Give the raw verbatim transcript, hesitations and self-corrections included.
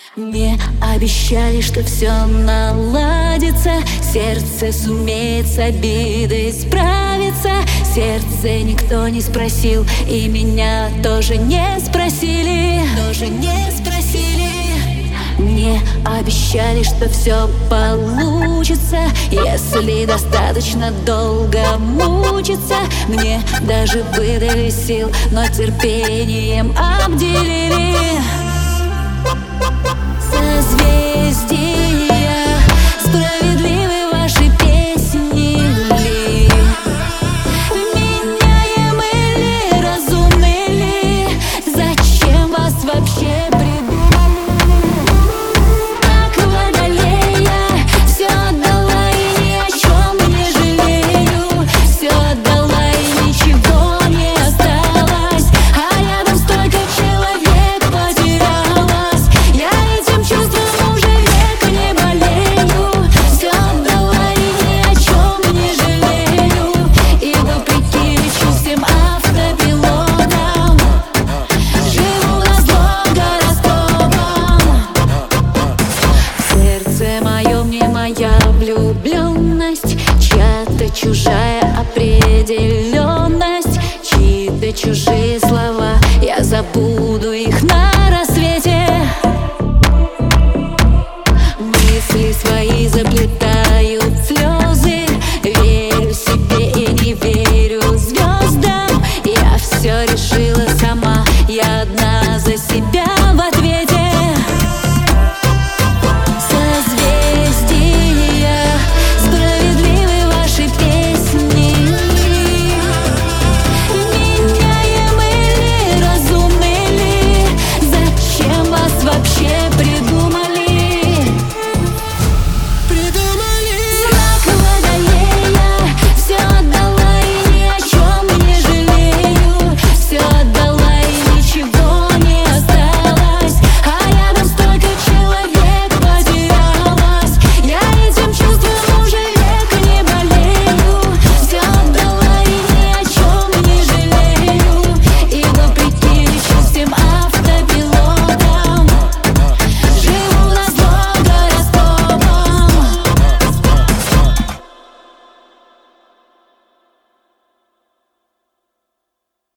Мне обещали, что все наладится, сердце сумеет с обидой справиться. Сердце никто не спросил, и меня тоже не спросили, тоже не спросили. Мне обещали, что все получится, если достаточно долго мучиться. Мне даже выдали сил, но терпением обделили.